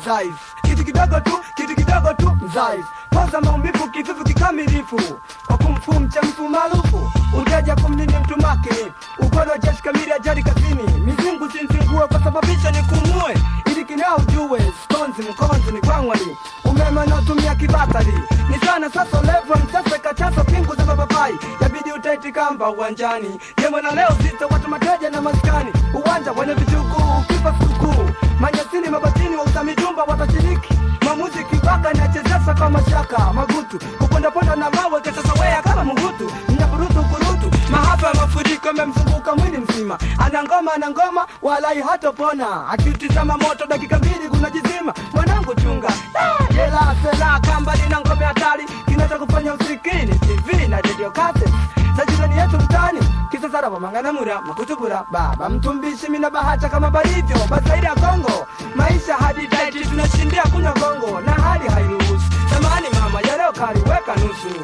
size. Kitu kidogo tu mzaifu. Poza maumivu kivivu kikamilifu. Wakumfu mchamfu maarufu. Ujaja kumnini mtu makini. Ukwelo jeshi kamili ajari kazini. Mizingu zinzingue kwa sababisha ni kumue. Ili kinao ujue, skonzi mkonzi ni kwangwani. Umeme unaotumia kibatari. Ni sana sasa levo mchase kachaso pingu za mapapai. Yabidi utaiti kamba uwanjani. Jemo na leo zito watu mateja na maskani. Uwanja wane vijuku, ukipa suku. Manyasini mabatini wa usamijumba watashiriki. Mamuzi kibaka inachezesa kwa mashaka. Magutu, kuponda na mawe kesasawea kama mungutu. Mnyaburutu kurutu, mahapa mafuriko memzunguka mwili mzima. Anangoma, walai hatopona. Akiutizama moto dakika mbili kunajizima. Mwanangu chunga, jela, sela, kamba lina ngome hatari. Kinata kufanya usikini, TV na radio cassette. Sajirani yetu mtani, kisa sara wa manganamura, makutubura. Baba mtumbishi mina bahata kama barivyo. Basaidi ya Kongo, maisha hadi daiti tunashindia kunywa gongo. Na hali hairuhusu, zamani mama ya leo kariweka nusu.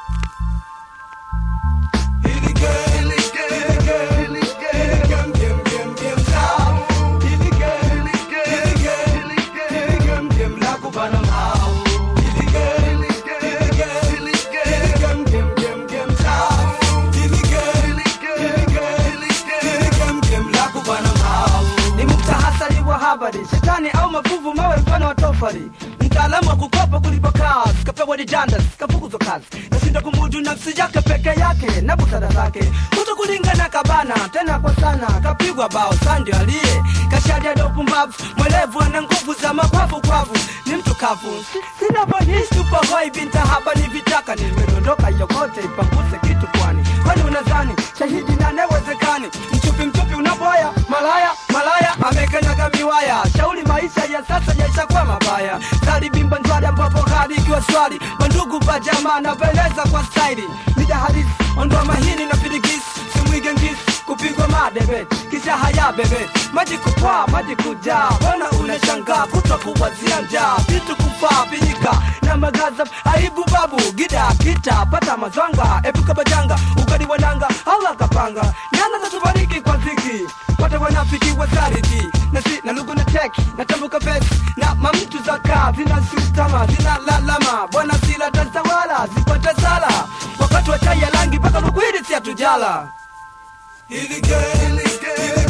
Shetani au mavuvu mawe mfano wa tofali. Mtaalamu wa kukopa kulipa kazi. Kapewa dijanda, kafukuzo kazi. Nashinda kumudu nafsi yake peke yake. Na busara zake kuto kulingana kabana. Tena kwa sana kapigwa bao sandi alie. Kashadi ya dopu mbavu. Mwelevu ana nguvu za makwavu kwavu. Ni mtu kavu. Sina bonishi tupa hoi binta haba ni vitaka. Nimedondoka yokote ipanguse kitu kwani. Kwani unazani shahidi na newezekani. Mchupi unaboya malaya amekanyaga miwaya. Shauri maisha ya sasa yaisha kwa mabaya. Zari bimba njwada mbapo hadi ikiwa swali. Bandugu pa jamaa na veleza kwa staili. Mida halisi, ondoa mahini na pidigisi. Simwige ngisi, kupigwa madebe. Kisha haya bebe, maji kupaa, maji kujaa. Wana unashangaa, kuto kuwazia njaa. Vitu kufaa, pinyika, na magaza. Aibu babu, gida, kita, pata mazwanga. Epuka bajanga, ukadi wananga, Allah kapanga. Nyana za tubariki kwa ziki. Wata wanafiki wazariki. Nasi na lugu na teki, na tambuka vesi. Na mamtu za kaa, zina sutama, zina lalama. Bwana sila tazawala, zipata sala. Wakati wa chai ya langi, paka lukwiri siya tujala. Ilige